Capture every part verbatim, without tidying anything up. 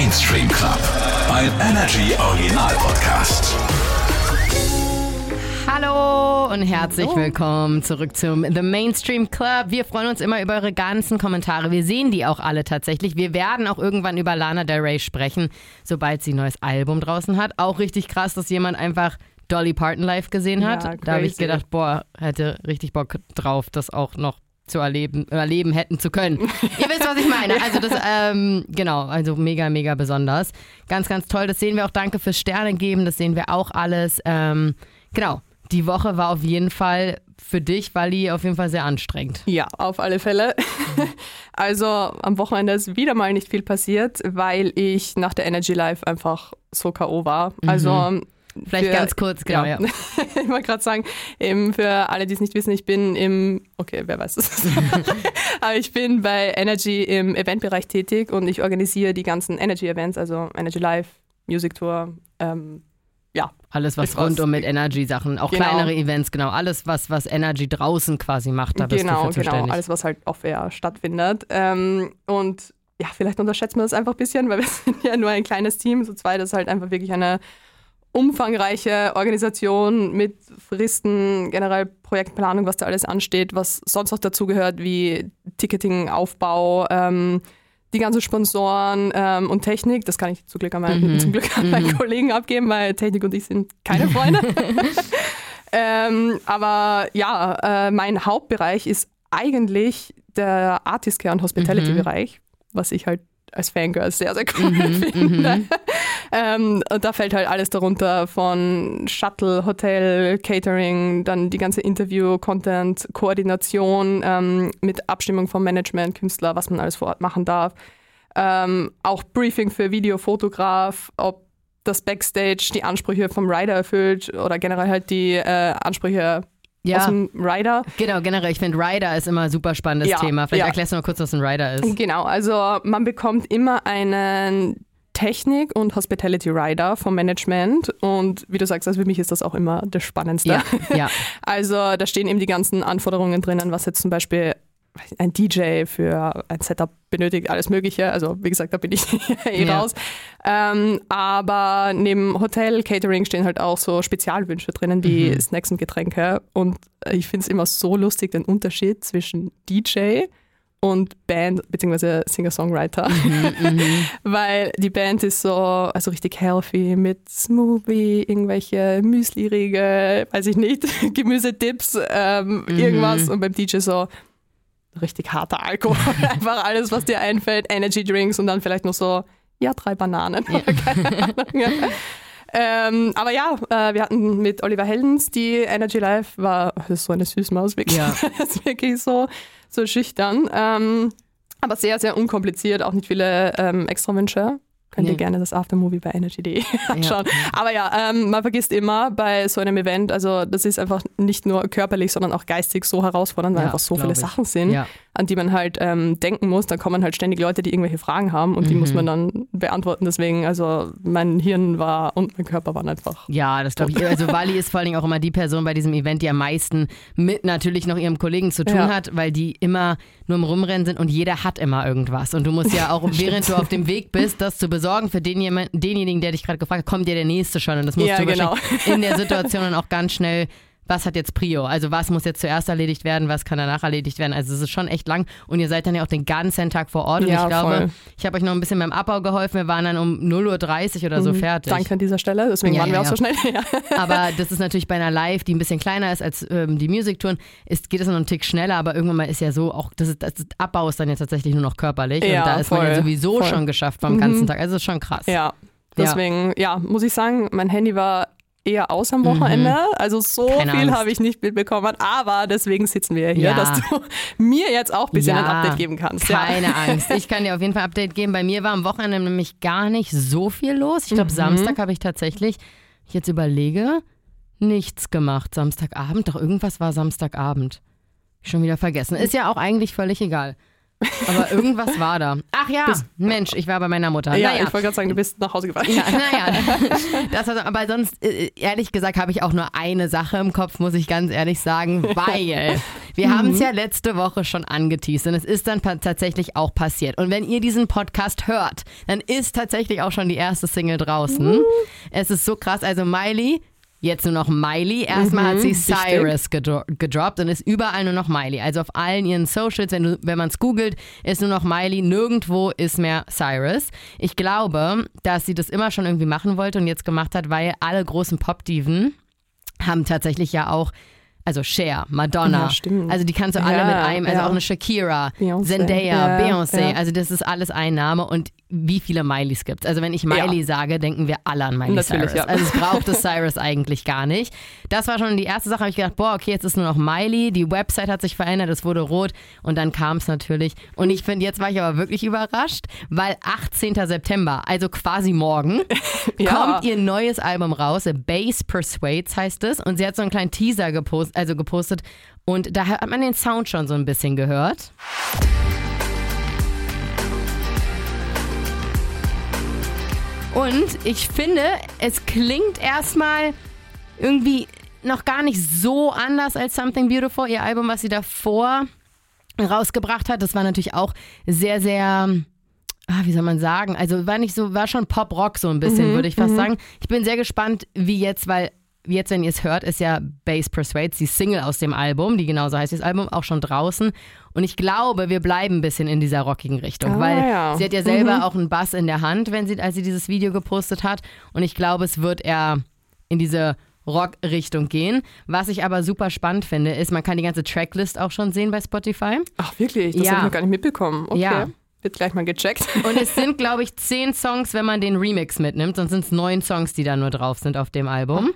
Mainstream Club, ein Energy Original Podcast. Hallo und herzlich willkommen zurück zum The Mainstream Club. Wir freuen uns immer über eure ganzen Kommentare. Wir sehen die auch alle tatsächlich. Wir werden auch irgendwann über Lana Del Rey sprechen, sobald sie ein neues Album draußen hat. Auch richtig krass, dass jemand einfach Dolly Parton live gesehen hat. Ja, da habe ich gedacht, boah, hätte richtig Bock drauf, das auch noch zu erleben, erleben hätten zu können. Ihr wisst, was ich meine. Also das, ähm, genau, also mega, mega besonders. Ganz, ganz toll. Das sehen wir auch. Danke fürs Sterne geben. Das sehen wir auch alles. Ähm, genau. Die Woche war auf jeden Fall für dich, Wally, auf jeden Fall sehr anstrengend. Ja, auf alle Fälle. Also am Wochenende ist wieder mal nicht viel passiert, weil ich nach der Energy Live einfach so K O war. Mhm. Also Vielleicht für, ganz kurz, genau. Ja. Ja. Ich wollte gerade sagen, eben für alle, die es nicht wissen, ich bin im, okay, wer weiß es, aber ich bin bei Energy im Eventbereich tätig und ich organisiere die ganzen Energy-Events, also Energy Live, Music Tour, ähm, ja. Alles, was Etwas. rund um mit Energy-Sachen, auch Genau. kleinere Events, genau. Alles, was, was Energy draußen quasi macht, da bist Genau, du für zuständig. genau, alles, was halt off-air stattfindet. Ähm, und ja, vielleicht unterschätzt man das einfach ein bisschen, weil wir sind ja nur ein kleines Team, so zwei, das ist halt einfach wirklich eine umfangreiche Organisation mit Fristen, generell Projektplanung, was da alles ansteht, was sonst noch dazugehört, wie Ticketing, Aufbau, ähm, die ganzen Sponsoren ähm, und Technik. Das kann ich zum Glück an meinen, Mhm. zum Glück an meinen Mhm. Kollegen abgeben, weil Technik und ich sind keine Freunde. ähm, aber ja, äh, mein Hauptbereich ist eigentlich der Artist Care und Hospitality-Bereich, was ich halt als Fangirl sehr, sehr cool Mhm, finde. Ähm, und da fällt halt alles darunter von Shuttle, Hotel, Catering, dann die ganze Interview, Content, Koordination ähm, mit Abstimmung vom Management, Künstler, was man alles vor Ort machen darf. Ähm, auch Briefing für Video, Fotograf, ob das Backstage die Ansprüche vom Rider erfüllt oder generell halt die äh, Ansprüche Ja. aus dem Rider. Genau, generell, ich finde Rider ist immer ein super spannendes Ja, Thema. Vielleicht ja. erklärst du mal kurz, was ein Rider ist. Genau, also man bekommt immer einen Technik- und Hospitality Rider vom Management und wie du sagst, also für mich ist das auch immer das Spannendste. Ja, ja. Also da stehen eben die ganzen Anforderungen drinnen, was jetzt zum Beispiel ein D J für ein Setup benötigt, alles Mögliche. Also wie gesagt, da bin ich eh Ja. raus. Ähm, aber neben Hotel, Catering stehen halt auch so Spezialwünsche drinnen, wie Mhm. Snacks und Getränke. Und ich finde es immer so lustig, den Unterschied zwischen D J und Band bzw. Singer-Songwriter. Mhm, Weil die Band ist so also richtig healthy mit Smoothie, irgendwelche Müsli-Riegel, weiß ich nicht, Gemüsedips, ähm, Mhm. irgendwas. Und beim D J so richtig harter Alkohol. Einfach alles, was dir einfällt, Energy Drinks und dann vielleicht noch so, ja, drei Bananen. Ja. Oder keine Ahnung. Ja. Ähm, aber ja, äh, wir hatten mit Oliver Heldens die Energy Live, war das ist so eine Süßmaus, wirklich, Ja. das ist wirklich so, so schüchtern. Ähm, aber sehr, sehr unkompliziert, auch nicht viele ähm, Extrawünsche. Könnt Nee. ihr gerne das Aftermovie bei energy punkt de anschauen. Ja. Aber ja, ähm, man vergisst immer bei so einem Event, also das ist einfach nicht nur körperlich, sondern auch geistig so herausfordernd, weil Ja, einfach so glaub viele ich. Sachen sind, Ja. an die man halt ähm, denken muss. Dann kommen halt ständig Leute, die irgendwelche Fragen haben und die Mhm. muss man dann beantworten. Deswegen, also mein Hirn war und mein Körper waren einfach. Ja, das glaube ich. Also Wally ist vor allen Dingen auch immer die Person bei diesem Event, die am meisten mit natürlich noch ihrem Kollegen zu tun Ja. hat, weil die immer nur im Rumrennen sind und jeder hat immer irgendwas. Und du musst ja auch, während du auf dem Weg bist, das zu besorgen für den, jemand- denjenigen, der dich gerade gefragt hat, kommt dir der Nächste schon. Und das musst Ja, du genau. wahrscheinlich in der Situation dann auch ganz schnell, was hat jetzt Prio? Also was muss jetzt zuerst erledigt werden, was kann danach erledigt werden? Also es ist schon echt lang und ihr seid dann ja auch den ganzen Tag vor Ort und Ja, ich glaube, voll. ich habe euch noch ein bisschen beim Abbau geholfen. Wir waren dann um null Uhr dreißig oder so Mhm. fertig. Danke an dieser Stelle, deswegen Ja, waren wir ja, auch so schnell. Ja. Aber das ist natürlich bei einer Live, die ein bisschen kleiner ist als ähm, die Musiktouren, ist, geht es noch einen Tick schneller, aber irgendwann mal ist ja so, auch das, ist, das ist, Abbau ist dann ja tatsächlich nur noch körperlich Ja, und da ist man ja voll, sowieso voll. schon geschafft beim Mhm. ganzen Tag. Also das ist schon krass. Ja, deswegen, ja. muss ich sagen, mein Handy war eher aus am Wochenende. Also so Keine viel Angst. habe ich nicht mitbekommen, aber deswegen sitzen wir hier, Ja. dass du mir jetzt auch ein bisschen Ja, ein Update geben kannst. Keine ja. Angst. Ich kann dir auf jeden Fall ein Update geben. Bei mir war am Wochenende nämlich gar nicht so viel los. Ich glaube, Mhm. Samstag habe ich tatsächlich, ich jetzt überlege, nichts gemacht. Samstagabend, doch irgendwas war Samstagabend. Schon wieder vergessen. Ist ja auch eigentlich völlig egal. Aber irgendwas war da. Ach ja, Mensch, ich war bei meiner Mutter. Ja, naja. ich wollte gerade sagen, du bist nach Hause gefahren. Ja, naja, das war so, aber sonst, äh, ehrlich gesagt, habe ich auch nur eine Sache im Kopf, muss ich ganz ehrlich sagen, weil Wir mhm. haben es ja letzte Woche schon angeteased und es ist dann pa- tatsächlich auch passiert. Und wenn ihr diesen Podcast hört, dann ist tatsächlich auch schon die erste Single draußen. Mhm. Es ist so krass. Also Miley, jetzt nur noch Miley. Erstmal mhm, hat sie Cyrus gedro- gedroppt und ist überall nur noch Miley. Also auf allen ihren Socials, wenn, du, wenn man es googelt, ist nur noch Miley. Nirgendwo ist mehr Cyrus. Ich glaube, dass sie das immer schon irgendwie machen wollte und jetzt gemacht hat, weil alle großen Pop-Diven haben tatsächlich ja auch, also Cher, Madonna, ja, also die kannst du alle ja, mit einem, also ja. auch eine Shakira, Beyoncé. Zendaya, Ja, Beyoncé, ja. also das ist alles ein Name und wie viele Mileys gibt es? Also wenn ich Miley Ja. sage, denken wir alle an Miley Natürlich, Cyrus. ja. Also es braucht es Cyrus eigentlich gar nicht. Das war schon die erste Sache, habe ich gedacht, boah, okay, jetzt ist nur noch Miley, die Website hat sich verändert, es wurde rot und dann kam es natürlich. Und ich finde, jetzt war ich aber wirklich überrascht, weil achtzehnten September, also quasi morgen, Ja. kommt ihr neues Album raus, Bass Persuades heißt es und sie hat so einen kleinen Teaser gepostet, also gepostet und da hat man den Sound schon so ein bisschen gehört. Und ich finde, es klingt erstmal irgendwie noch gar nicht so anders als Something Beautiful, ihr Album, was sie davor rausgebracht hat. Das war natürlich auch sehr, sehr, ah, wie soll man sagen, also war nicht so, war schon Pop-Rock so ein bisschen, Mhm, würde ich fast mhm. sagen. Ich bin sehr gespannt, wie jetzt, weil jetzt, wenn ihr es hört, ist ja Bass Persuades, die Single aus dem Album, die genauso heißt wie das Album, auch schon draußen. Und ich glaube, wir bleiben ein bisschen in dieser rockigen Richtung, Ah, weil ja. sie hat ja selber Mhm. auch einen Bass in der Hand, wenn sie, als sie dieses Video gepostet hat. Und ich glaube, es wird eher in diese Rock-Richtung gehen. Was ich aber super spannend finde, ist, man kann die ganze Tracklist auch schon sehen bei Spotify. Ach wirklich? Das Ja. habe ich noch gar nicht mitbekommen. Okay. Ja. Wird gleich mal gecheckt. Und es sind, glaube ich, zehn Songs, wenn man den Remix mitnimmt. Sonst sind es neun Songs, die da nur drauf sind auf dem Album.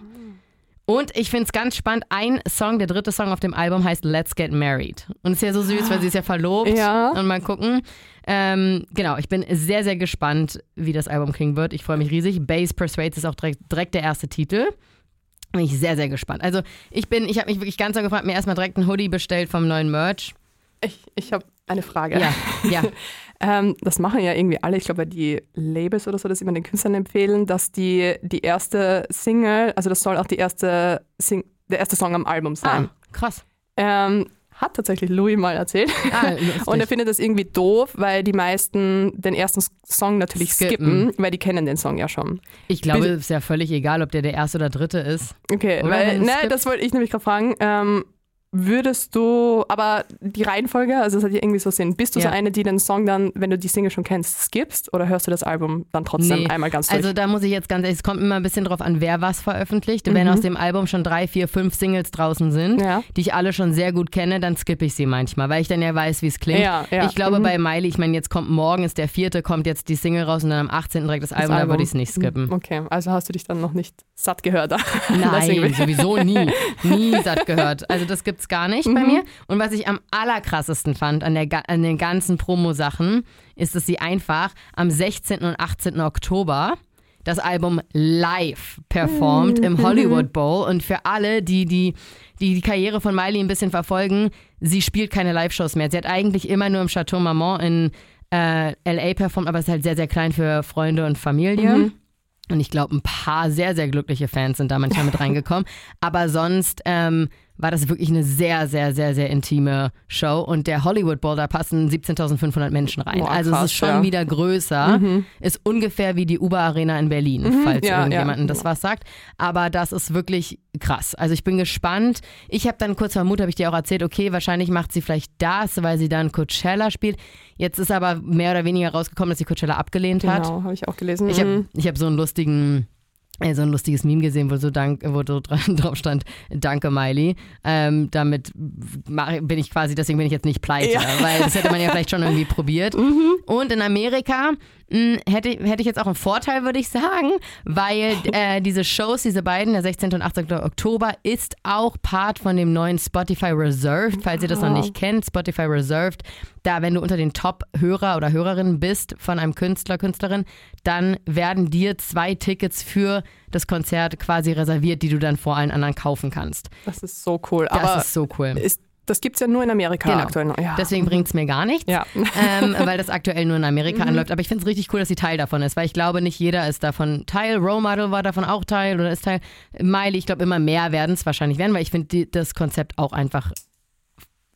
Und ich finde es ganz spannend, ein Song, der dritte Song auf dem Album heißt Let's Get Married. Und ist ja so süß, weil sie ist ja verlobt. Ja. Und mal gucken. Ähm, genau, ich bin sehr, sehr gespannt, wie das Album klingen wird. Ich freue mich riesig. Bass Persuades ist auch direkt, direkt der erste Titel. Bin ich sehr, sehr gespannt. Also ich bin, ich habe mich wirklich ganz so gefragt, mir erstmal direkt einen Hoodie bestellt vom neuen Merch. Ich, ich habe eine Frage. Ja, ja. ähm, das machen ja irgendwie alle, ich glaube, die Labels oder so, das immer den Künstlern empfehlen, dass die, die erste Single, also das soll auch die erste Sing- der erste Song am Album sein. Ah, krass. Ähm, hat tatsächlich Louis mal erzählt. Ah, lustig. Und er findet das irgendwie doof, weil die meisten den ersten Song natürlich Skippen. skippen, weil die kennen den Song ja schon. Ich glaube, Bitte. es ist ja völlig egal, ob der der erste oder dritte ist. Okay, Oder weil, wenn es ne, skippt? das wollte ich nämlich gerade fragen. Ähm, würdest du, aber die Reihenfolge, also das hat ja irgendwie so Sinn, bist du Ja. so eine, die den Song dann, wenn du die Single schon kennst, skippst oder hörst du das Album dann trotzdem Nee. einmal ganz durch? Also da muss ich jetzt ganz ehrlich, es kommt immer ein bisschen drauf an, wer was veröffentlicht. Mhm. Wenn aus dem Album schon drei, vier, fünf Singles draußen sind, Ja. die ich alle schon sehr gut kenne, dann skippe ich sie manchmal, weil ich dann ja weiß, wie es klingt. Ja, ja. Ich glaube Mhm. bei Miley, ich meine, jetzt kommt morgen, ist der vierte, kommt jetzt die Single raus und dann am achtzehnten direkt das Album, da würde ich es nicht skippen. Okay, also hast du dich dann noch nicht satt gehört. Nein, Deswegen- sowieso nie. Nie satt gehört. Also das gibt's gar nicht bei Mhm. mir. Und was ich am allerkrassesten fand an, der, ga- an den ganzen Promo-Sachen, ist, dass sie einfach am sechzehnten und achtzehnten Oktober das Album live performt Mhm. im Hollywood Bowl. Und für alle, die die, die die Karriere von Miley ein bisschen verfolgen, sie spielt keine Live-Shows mehr. Sie hat eigentlich immer nur im Chateau Marmont in äh, L A performt, aber es ist halt sehr, sehr klein für Freunde und Familie. Mhm. Und ich glaube, ein paar sehr, sehr glückliche Fans sind da manchmal mit reingekommen. Aber sonst ähm, war das wirklich eine sehr, sehr, sehr, sehr intime Show. Und der Hollywood Bowl, da passen siebzehntausendfünfhundert Menschen rein. Boah, also es krass, ist schon ja. wieder größer. Ist ungefähr wie die Uber Arena in Berlin, falls ja, irgendjemandem ja. das was sagt. Aber das ist wirklich krass. Also ich bin gespannt. Ich habe dann kurz vor Mut, habe ich dir auch erzählt, okay, wahrscheinlich macht sie vielleicht das, weil sie dann Coachella spielt. Jetzt ist aber mehr oder weniger rausgekommen, dass sie Coachella abgelehnt hat. Genau, habe ich auch gelesen. Ich habe Mhm. ich hab so einen lustigen, äh, so ein lustiges Meme gesehen, wo so, dank, wo so dran, drauf stand, danke Miley. Ähm, damit mach, bin ich quasi, deswegen bin ich jetzt nicht pleite, Ja. weil das hätte man ja vielleicht schon irgendwie probiert. Und in Amerika mh, hätte, hätte ich jetzt auch einen Vorteil, würde ich sagen, weil äh, diese Shows, diese beiden, der sechzehnten und achtzehnten Oktober, ist auch Part von dem neuen Spotify Reserved, falls ihr das noch nicht kennt. Spotify Reserved, da wenn du unter den Top-Hörer oder Hörerinnen bist von einem Künstler, Künstlerin, dann werden dir zwei Tickets für das Konzert quasi reserviert, die du dann vor allen anderen kaufen kannst. Das ist so cool. Das Aber ist so cool. ist, das gibt es ja nur in Amerika Genau. aktuell noch. Ja. Deswegen bringt es mir gar nichts, Ja. ähm, weil das aktuell nur in Amerika anläuft. Aber ich finde es richtig cool, dass sie Teil davon ist, weil ich glaube, nicht jeder ist davon Teil. Role Model war davon auch Teil oder ist Teil. Miley, ich glaube, immer mehr werden es wahrscheinlich werden, weil ich finde das Konzept auch einfach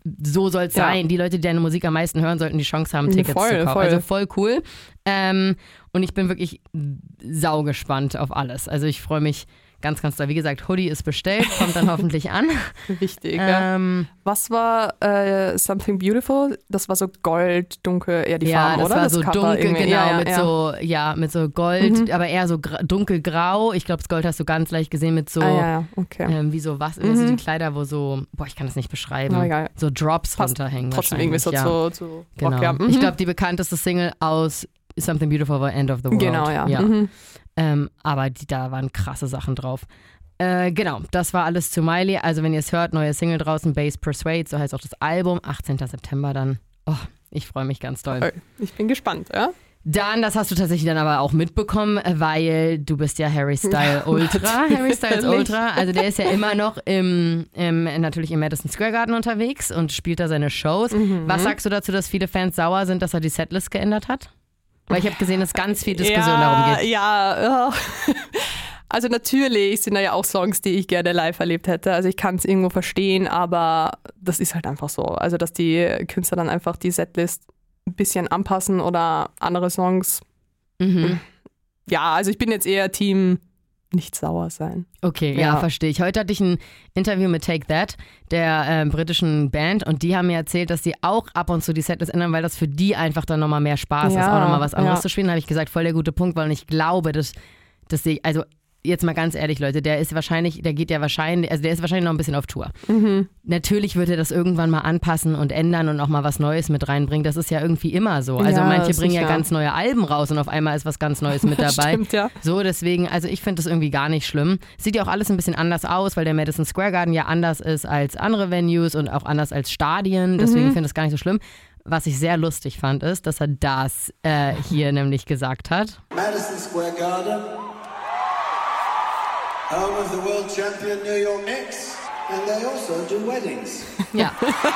so soll es Ja. sein. Die Leute, die deine Musik am meisten hören, sollten die Chance haben, Tickets Voll, zu kaufen. voll. Also voll cool. Ähm, und ich bin wirklich saugespannt auf alles. Also ich freue mich ganz, ganz doll. Wie gesagt, Hoodie ist bestellt, kommt dann hoffentlich an. Wichtig, ja. Ähm, Was war äh, Something Beautiful? Das war so gold, dunkel, eher die ja, Farben, das oder? war das so Cover dunkel, irgendwie. genau, ja, ja, mit ja. so, ja, mit so Gold, Mhm. aber eher so gra- dunkelgrau. Ich glaube, das Gold hast du ganz leicht gesehen mit so, Ah, ja, ja, okay. ähm, wie so was, Mhm. also die Kleider, wo so, boah, ich kann das nicht beschreiben, Oh, egal. so Drops Passt runterhängen. Trotzdem irgendwie so wahrscheinlich, zu, zu ja. Genau. Rock, ja. Mhm. Ich glaube, die bekannteste Single aus Something Beautiful war End of the World. Genau, ja. ja. Mhm. Ähm, aber die, da waren krasse Sachen drauf. Äh, genau, das war alles zu Miley. Also wenn ihr es hört, neue Single draußen, Bass Persuade, so heißt auch das Album, achtzehnten September dann. Oh, ich freue mich ganz doll. Toll. Ich bin gespannt, ja? Dann, das hast du tatsächlich dann aber auch mitbekommen, weil du bist ja Harry Styles Ultra. Harry Styles Ultra, also der ist ja immer noch im, im, natürlich im Madison Square Garden unterwegs und spielt da seine Shows. Mhm. Was sagst du dazu, dass viele Fans sauer sind, dass er die Setlist geändert hat? Weil ich habe gesehen, dass ganz viel Diskussion ja, darum geht. Ja, ja. Also natürlich sind da ja auch Songs, die ich gerne live erlebt hätte. Also ich kann es irgendwo verstehen, aber das ist halt einfach so. Also dass die Künstler dann einfach die Setlist ein bisschen anpassen oder andere Songs. Mhm. Ja, also ich bin jetzt eher Team nicht sauer sein. Okay, ja, Ja. verstehe ich. Heute hatte ich ein Interview mit Take That, der äh, britischen Band, und die haben mir erzählt, dass sie auch ab und zu die Setlist ändern, weil das für die einfach dann nochmal mehr Spaß ist, Ja, auch nochmal was anderes ja. zu spielen. Da habe ich gesagt, voll der gute Punkt, weil ich glaube, dass, dass sie, also jetzt mal ganz ehrlich, Leute, der ist wahrscheinlich, der geht ja wahrscheinlich, also der ist wahrscheinlich noch ein bisschen auf Tour. Mhm. Natürlich wird er das irgendwann mal anpassen und ändern und auch mal was Neues mit reinbringen. Das ist ja irgendwie immer so. Also Ja, manche bringen ja sicher. ganz neue Alben raus und auf einmal ist was ganz Neues mit dabei. Stimmt, ja. So, deswegen, also ich finde das irgendwie gar nicht schlimm. Sieht ja auch alles ein bisschen anders aus, weil der Madison Square Garden ja anders ist als andere Venues und auch anders als Stadien. Deswegen Mhm. finde ich das gar nicht so schlimm. Was ich sehr lustig fand, ist, dass er das äh, hier nämlich gesagt hat. Madison Square Garden, home of the world champion New York Knicks, and they also do weddings. Ja.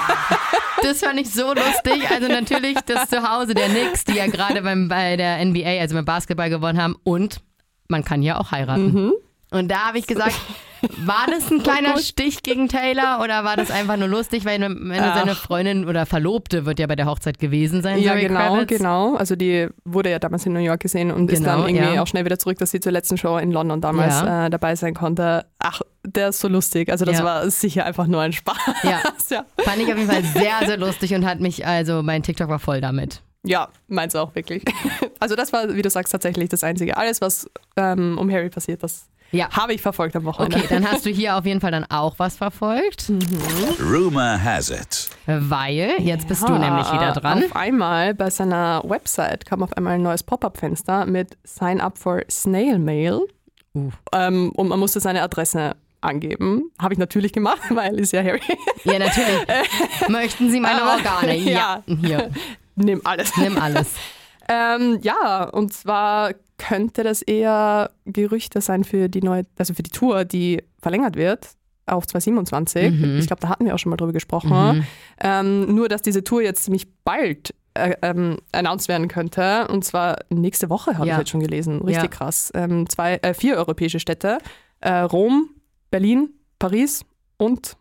Das fand ich so lustig. Also natürlich das Zuhause der Knicks, die ja gerade beim, bei der N B A, also beim Basketball gewonnen haben. Und man kann ja auch heiraten. Mhm. Und da habe ich gesagt, war das ein kleiner Stich gegen Taylor oder war das einfach nur lustig, weil wenn seine Freundin oder Verlobte wird ja bei der Hochzeit gewesen sein. Ja, Zoe genau, Kravitz. genau. Also die wurde ja damals in New York gesehen und ist Genau, dann irgendwie ja. auch schnell wieder zurück, dass sie zur letzten Show in London damals Ja. äh, dabei sein konnte. Ach, der ist so lustig. Also das Ja. war sicher einfach nur ein Spaß. Ja. ja. Fand ich auf jeden Fall sehr, sehr lustig und hat mich, also mein TikTok war voll damit. Ja, meins auch wirklich. Also das war, wie du sagst, tatsächlich das Einzige. Alles, was ähm, um Harry passiert, das Ja. habe ich verfolgt am Wochenende. Okay, dann hast du hier auf jeden Fall dann auch was verfolgt, Rumor has it. weil jetzt bist du nämlich wieder dran. Auf einmal bei seiner Website kam auf einmal ein neues Pop-Up-Fenster mit Sign up for Snail Mail. Uh. Ähm, und man musste seine Adresse angeben. Habe ich natürlich gemacht, weil ist ja Harry. Ja, natürlich. Möchten Sie meine Aber- Organe? Ja. ja. Hier, Nimm alles. nimm alles. Ähm, ja, und zwar könnte das eher Gerüchte sein für die neue, also für die Tour, die verlängert wird auf zwanzig siebenundzwanzig. Mhm. Ich glaube, da hatten wir auch schon mal drüber gesprochen. Mhm. Ähm, nur, dass diese Tour jetzt ziemlich bald äh, ähm, announced werden könnte. Und zwar nächste Woche, habe Ja. ich jetzt schon gelesen. Richtig Ja. krass. Ähm, zwei, äh, vier europäische Städte. Äh, Rom, Berlin, Paris und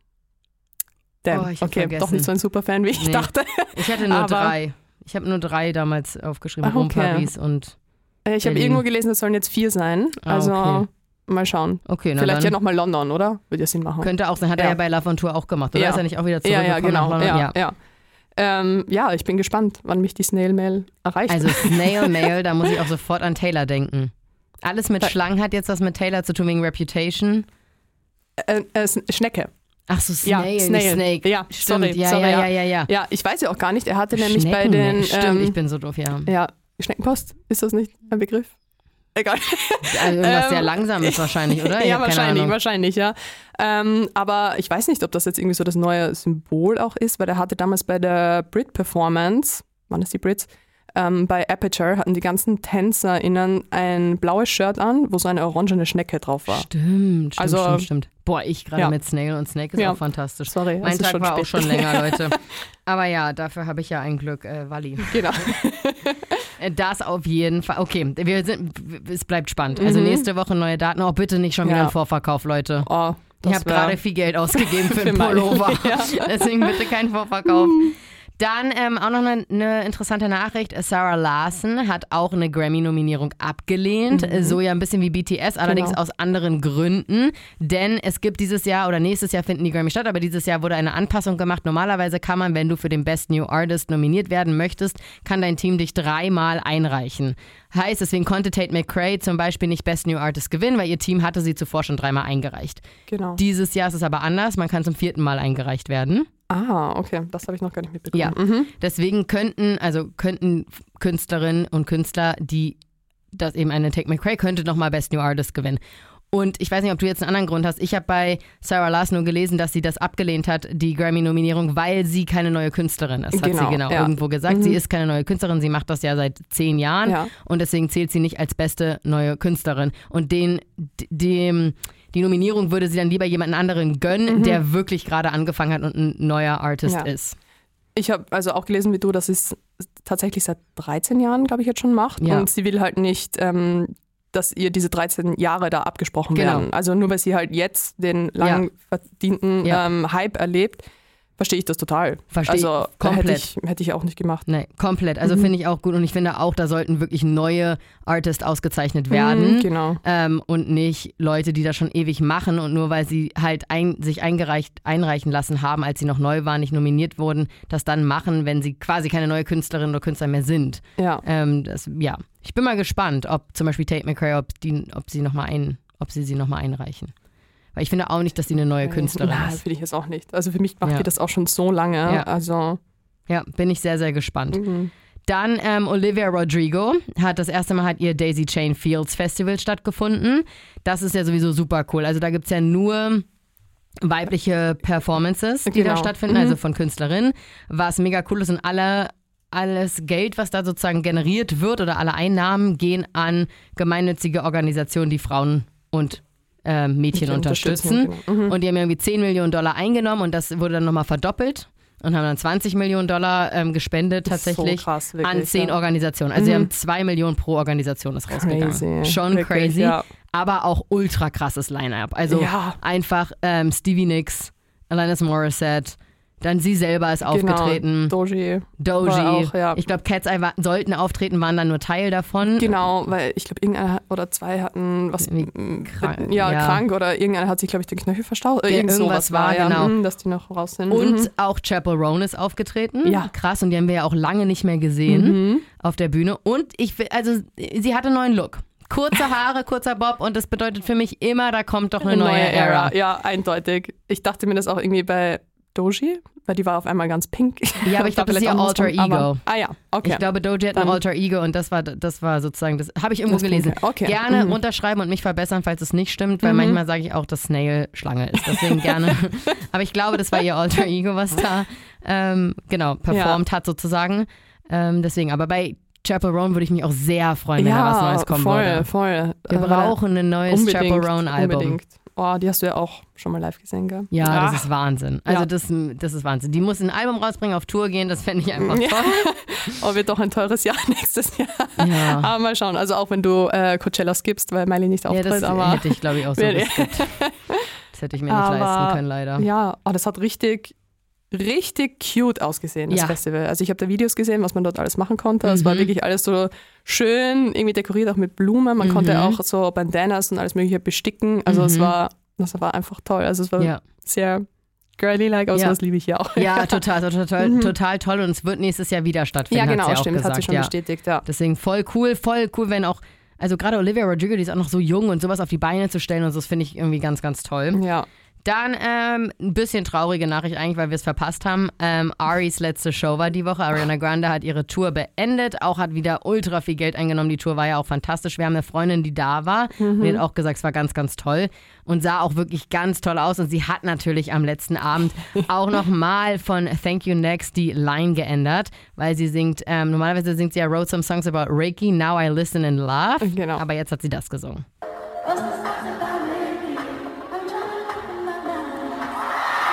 Damn. Oh, ich hab okay, vergessen. doch nicht so ein Superfan, wie ich Nee. dachte. Ich hatte nur Aber- drei. Ich habe nur drei damals aufgeschrieben. Ach, Rom, okay. Paris und... Äh, Ich habe Berlin. irgendwo gelesen, es sollen jetzt vier sein. Ah, Also okay. mal schauen. Okay, na Vielleicht dann ja nochmal London, oder? Würde ja Sinn machen. könnte auch sein. Hat er Ja. ja bei Love on Tour auch gemacht. Oder Ja. ist er nicht auch wieder ja, zurückgekommen ja, genau. nach London? Ja, ja. Ähm, ja, ich bin gespannt, wann mich die Snail Mail erreicht. Also Snail Mail, da muss ich auch sofort an Taylor denken. Alles mit Schlangen hat jetzt was mit Taylor zu tun wegen Reputation. äh, äh, Schnecke. Ach so, Ja, Snail, Snail. nicht Snake. Ja, Stimmt, sorry, ja, sorry, ja, ja. ja, ja, ja. Ja, ich weiß ja auch gar nicht. Er hatte nämlich bei Schneckenmail. den. Stimmt, ähm, ich bin so doof, ja. Ja, Schneckenpost, ist das nicht ein Begriff? Egal. Also irgendwas Ähm, sehr Langsames wahrscheinlich, oder? Ich ja, hab keine wahrscheinlich, Ahnung. wahrscheinlich, ja. Ähm, aber ich weiß nicht, ob das jetzt irgendwie so das neue Symbol auch ist, weil er hatte damals bei der Brit-Performance, waren das die Brits, ähm, bei Aperture hatten die ganzen TänzerInnen ein blaues Shirt an, wo so eine orangene Schnecke drauf war. Stimmt, stimmt, Also, stimmt, stimmt. Boah, ich gerade ja. mit Snail und Snake ist Ja. auch fantastisch. Sorry, Mein es ist Tag schon war auch spät. schon länger, Leute. Aber ja, dafür habe ich ja ein Glück, äh, Walli. Genau. Äh, Das auf jeden Fall. Okay, wir sind, es bleibt spannend. Also nächste Woche neue Daten. Oh, bitte nicht schon wieder Mhm. Ja. ein Vorverkauf, Leute. Oh, Ich habe gerade viel Geld ausgegeben für, für einen Pullover. Ja. Deswegen bitte keinen Vorverkauf. Dann ähm, auch noch eine, eine interessante Nachricht. Sarah Larson hat auch eine Grammy-Nominierung abgelehnt. Mhm. So ja ein bisschen wie B T S, allerdings genau. aus anderen Gründen. Denn es gibt dieses Jahr oder nächstes Jahr finden die Grammy statt, aber dieses Jahr wurde eine Anpassung gemacht. Normalerweise kann man, wenn du für den Best New Artist nominiert werden möchtest, kann dein Team dich dreimal einreichen. Heißt, deswegen konnte Tate McRae zum Beispiel nicht Best New Artist gewinnen, weil ihr Team hatte sie zuvor schon dreimal eingereicht. Genau. Dieses Jahr ist es aber anders. Man kann zum vierten Mal eingereicht werden. Ah, okay. Das habe ich noch gar nicht mitbekommen. Ja, mhm. Deswegen könnten, also könnten Künstlerinnen und Künstler, die das eben eine Tate McRae könnte nochmal Best New Artist gewinnen. Und ich weiß nicht, ob du jetzt einen anderen Grund hast. Ich habe bei Sarah Larson nur gelesen, dass sie das abgelehnt hat, die Grammy-Nominierung, weil sie keine neue Künstlerin ist. Hat genau, sie genau ja. irgendwo gesagt. Mhm. Sie ist keine neue Künstlerin, sie macht das ja seit zehn Jahren ja. und deswegen zählt sie nicht als beste neue Künstlerin. Und den, dem, die Nominierung würde sie dann lieber jemanden anderen gönnen, mhm. der wirklich gerade angefangen hat und ein neuer Artist ja. ist. Ich habe also auch gelesen wie du, dass sie es tatsächlich seit dreizehn Jahren, glaube ich, jetzt schon macht. Ja. Und sie will halt nicht... Ähm, dass ihr diese dreizehn Jahre da abgesprochen genau. werden. Also nur weil sie halt jetzt den lang ja. verdienten ja. Ähm, Hype erlebt, verstehe ich das total. Verstehe also ich komplett. Hätte ich, hätte ich auch nicht gemacht. Nee, komplett. Also mhm. finde ich auch gut und ich finde auch, da sollten wirklich neue Artists ausgezeichnet werden. Mhm, genau. Ähm, und nicht Leute, die das schon ewig machen und nur weil sie halt ein, sich eingereicht, einreichen lassen haben, als sie noch neu waren, nicht nominiert wurden, das dann machen, wenn sie quasi keine neue Künstlerin oder Künstler mehr sind. Ja. Ähm, das, ja. Ich bin mal gespannt, ob zum Beispiel Tate McRae, ob, die, ob, sie, noch mal ein, ob sie sie nochmal einreichen. Weil ich finde auch nicht, dass sie eine neue Künstlerin Nein, ist. finde ich jetzt auch nicht. Also für mich macht ja. die das auch schon so lange. Ja, also. ja bin ich sehr, sehr gespannt. Mhm. Dann ähm, Olivia Rodrigo hat das erste Mal hat ihr Daisy Chain Fields Festival stattgefunden. Das ist ja sowieso super cool. Also da gibt es ja nur weibliche Performances, die genau. da stattfinden, mhm. also von Künstlerinnen. Was mega cool ist und alle Alles Geld, was da sozusagen generiert wird oder alle Einnahmen gehen an gemeinnützige Organisationen, die Frauen und äh, Mädchen unterstützen. Genau. Mhm. Und die haben irgendwie zehn Millionen Dollar eingenommen und das wurde dann nochmal verdoppelt und haben dann zwanzig Millionen Dollar ähm, gespendet tatsächlich so krass, wirklich, an zehn ja. Organisationen. Also mhm. sie haben zwei Millionen pro Organisation ist rausgegangen. Crazy. Schon wirklich, crazy, ja. aber auch ultra krasses Line-Up. Also ja. einfach ähm, Stevie Nicks, Alanis Morissette, dann sie selber ist aufgetreten. Genau, Doji. Doji. Auch, ja. Ich glaube, Cat's Eye war, sollten auftreten, waren dann nur Teil davon. Genau, weil ich glaube, irgendeiner oder zwei hatten was krank, ja, ja. krank oder irgendeiner hat sich, glaube ich, den Knöchel verstaucht. Ja, Irgend irgendwas sowas war, war, genau. Ja, dass die noch raus sind. Und mhm. auch Chappell Roan ist aufgetreten. Ja. Krass, und die haben wir ja auch lange nicht mehr gesehen mhm. auf der Bühne. Und ich also sie hatte einen neuen Look. Kurze Haare, kurzer Bob und das bedeutet für mich immer, da kommt doch eine, eine neue, neue Ära. Ära. Ja, eindeutig. Ich dachte mir das auch irgendwie bei Doji, weil die war auf einmal ganz pink. Ja, aber ich glaube, das ist ihr Alter Ego. Aber, ah ja, okay. Ich glaube, Doji hat ein Alter Ego und das war, das war sozusagen, das habe ich irgendwo gelesen. Okay. Gerne mhm. unterschreiben und mich verbessern, falls es nicht stimmt, weil mhm. manchmal sage ich auch, dass Snail Schlange ist. Deswegen gerne. Aber ich glaube, das war ihr Alter Ego, was da ähm, genau performt ja. hat sozusagen. Ähm, deswegen, aber bei Chappell Roan würde ich mich auch sehr freuen, wenn ja, da was Neues kommen voll, würde. voll. Wir brauchen ein neues Chappell Roan Album. Unbedingt. Oh, die hast du ja auch schon mal live gesehen, gell? Ja, ah. das ist Wahnsinn. Also ja. das, das ist Wahnsinn. Die muss ein Album rausbringen, auf Tour gehen, das fände ich einfach toll. Ja. Oh, wird doch ein teures Jahr nächstes Jahr. Ja. Aber mal schauen. Also auch wenn du äh, Coachella skippst, weil Miley nicht auftritt. Ja, das aber hätte ich, glaube ich, auch so geskippt. Das hätte ich mir nicht aber, leisten können, leider. Ja, oh, das hat richtig... richtig cute ausgesehen, das ja. Festival. Also ich habe da Videos gesehen, was man dort alles machen konnte. Es mhm. war wirklich alles so schön, irgendwie dekoriert, auch mit Blumen. Man mhm. konnte auch so Bandanas und alles mögliche besticken. Also mhm. es war, das war einfach toll. Also es war ja. sehr girly-like, aber ja. sowas liebe ich ja auch. Ja, total, total, total, mhm. total toll. Und es wird nächstes Jahr wieder stattfinden, ja, genau, hat sie auch stimmt, gesagt. Hat sie schon ja. bestätigt, ja. Deswegen voll cool, voll cool, wenn auch, also gerade Olivia Rodrigo, die ist auch noch so jung und sowas auf die Beine zu stellen und so, das finde ich irgendwie ganz, ganz toll. Ja. Dann ähm, ein bisschen traurige Nachricht eigentlich, weil wir es verpasst haben. Ähm, Aries letzte Show war die Woche. Ariana Grande hat ihre Tour beendet. Auch hat wieder ultra viel Geld eingenommen. Die Tour war ja auch fantastisch. Wir haben eine Freundin, die da war. Mhm. Die hat auch gesagt, es war ganz, ganz toll. Und sah auch wirklich ganz toll aus. Und sie hat natürlich am letzten Abend auch nochmal von Thank You Next die Line geändert. Weil sie singt, ähm, normalerweise singt sie ja Wrote Some Songs About Reiki, Now I Listen and Laugh. Genau. Aber jetzt hat sie das gesungen. Ja.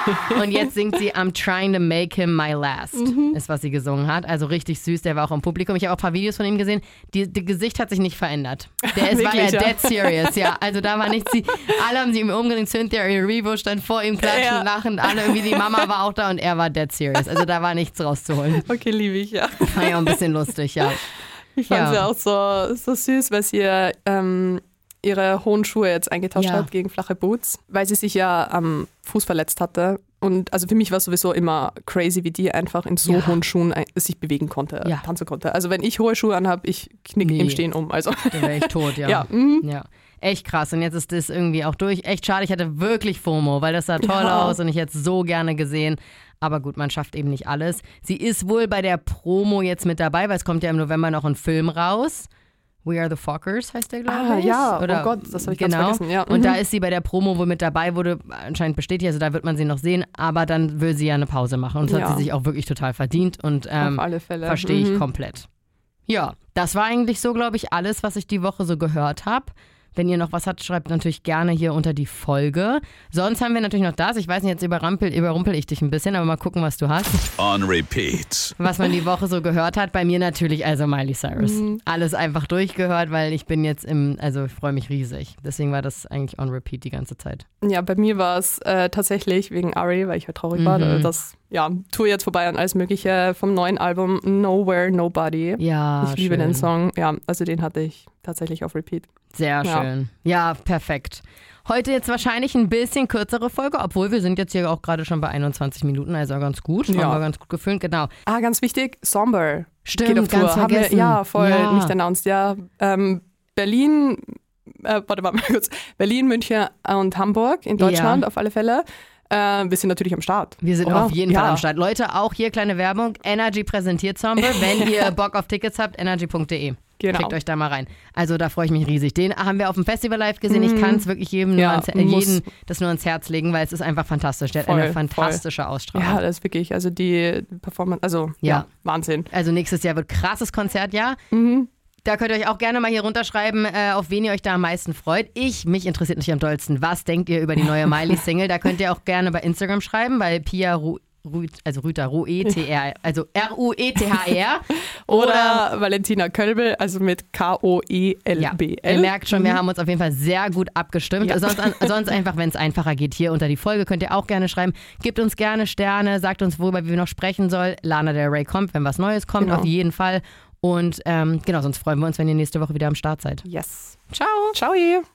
Und jetzt singt sie I'm trying to make him my last, mhm. ist, was sie gesungen hat. Also richtig süß, der war auch im Publikum. Ich habe auch ein paar Videos von ihm gesehen. Die, das Gesicht hat sich nicht verändert. Der ist, war ja, ja dead serious, ja. Also da war nichts. Sie, alle haben sie ihm umgedreht. Cynthia Erivo stand vor ihm, klatschen, ja. lachen. Alle irgendwie, die Mama war auch da und er war dead serious. Also da war nichts rauszuholen. Okay, liebe ich, ja. War ja auch ein bisschen lustig, ja. Ich fand ja. sie auch so, so süß, weil sie ähm, ihre hohen Schuhe jetzt eingetauscht ja. hat gegen flache Boots, weil sie sich ja am Fuß verletzt hatte. Und also für mich war es sowieso immer crazy, wie die einfach in so ja. hohen Schuhen ein, sich bewegen konnte, ja. tanzen konnte. Also wenn ich hohe Schuhe anhabe, ich knicke nee. im Stehen um. Also. Dann wäre ich tot, ja. ja. Mhm. ja. Echt krass. Und jetzt ist das irgendwie auch durch. Echt schade, ich hatte wirklich FOMO, weil das sah toll ja. aus und ich hätte es so gerne gesehen. Aber gut, man schafft eben nicht alles. Sie ist wohl bei der Promo jetzt mit dabei, weil es kommt ja im November noch ein Film raus. We Are the Fockers heißt der, glaube ah, ich. Ja, Oder, oh Gott, das habe ich genau. ganz vergessen. Ja. Und mhm. da ist sie bei der Promo wohl mit dabei, wurde anscheinend bestätigt, also da wird man sie noch sehen, aber dann will sie ja eine Pause machen. Und das ja. hat sie sich auch wirklich total verdient und ähm, auf alle Fälle. Verstehe mhm. ich komplett. Ja, das war eigentlich so, glaube ich, alles, was ich die Woche so gehört habe. Wenn ihr noch was habt, schreibt natürlich gerne hier unter die Folge. Sonst haben wir natürlich noch das. Ich weiß nicht, jetzt überrumpel, überrumpel ich dich ein bisschen, aber mal gucken, was du hast. On repeat. Was man die Woche so gehört hat. Bei mir natürlich also Miley Cyrus. Mhm. Alles einfach durchgehört, weil ich bin jetzt im, also ich freue mich riesig. Deswegen war das eigentlich on repeat die ganze Zeit. Ja, bei mir war es äh, tatsächlich wegen Ari, weil ich halt traurig mhm. war. Das ja, Tour jetzt vorbei und alles Mögliche vom neuen Album Nowhere, Nobody. Ja, ich liebe schön. den Song. Ja, also den hatte ich tatsächlich auf Repeat. Sehr ja. schön. Ja, perfekt. Heute jetzt wahrscheinlich ein bisschen kürzere Folge, obwohl wir sind jetzt hier auch gerade schon bei einundzwanzig Minuten, also ganz gut. Ja. Haben wir ganz gut gefüllt, genau. Ah, ganz wichtig, Somber. Stimmt, geht auf Tour. ganz Haben vergessen. Wir, ja, voll ja. nicht announced. Ja, ähm, Berlin, äh, warte mal kurz, Berlin, München und Hamburg in Deutschland ja. auf alle Fälle. Äh, wir sind natürlich am Start. Wir sind oder? auf jeden ja. Fall am Start. Leute, auch hier kleine Werbung. Energy präsentiert Somber. Wenn ihr Bock auf Tickets habt, energy punkt de. Genau. Klickt euch da mal rein. Also da freue ich mich riesig. Den haben wir auf dem Festival live gesehen. Ich kann es wirklich jedem ja, nur ans, äh, jedem das nur ans Herz legen, weil es ist einfach fantastisch. Der voll, hat eine fantastische voll. Ausstrahlung. Ja, das ist wirklich, also die Performance, also ja, ja Wahnsinn. Also nächstes Jahr wird krasses Konzertjahr. Mhm. Da könnt ihr euch auch gerne mal hier runterschreiben, äh, auf wen ihr euch da am meisten freut. Ich, mich interessiert nicht am dollsten. Was denkt ihr über die neue Miley-Single? Da könnt ihr auch gerne bei Instagram schreiben, bei Pia Ru Rüt, also Rüter, Ru-E-T-R, also R U E T H R. Oder, oder Valentina Kölbel, also mit K O E L B L. Ja, ihr merkt schon, wir haben uns auf jeden Fall sehr gut abgestimmt. Ja. Sonst, sonst einfach, wenn es einfacher geht, hier unter die Folge könnt ihr auch gerne schreiben. Gebt uns gerne Sterne, sagt uns, worüber wir noch sprechen sollen. Lana Del Rey kommt, wenn was Neues kommt, genau. auf jeden Fall. Und ähm, genau, sonst freuen wir uns, wenn ihr nächste Woche wieder am Start seid. Yes. Ciao. Ciao.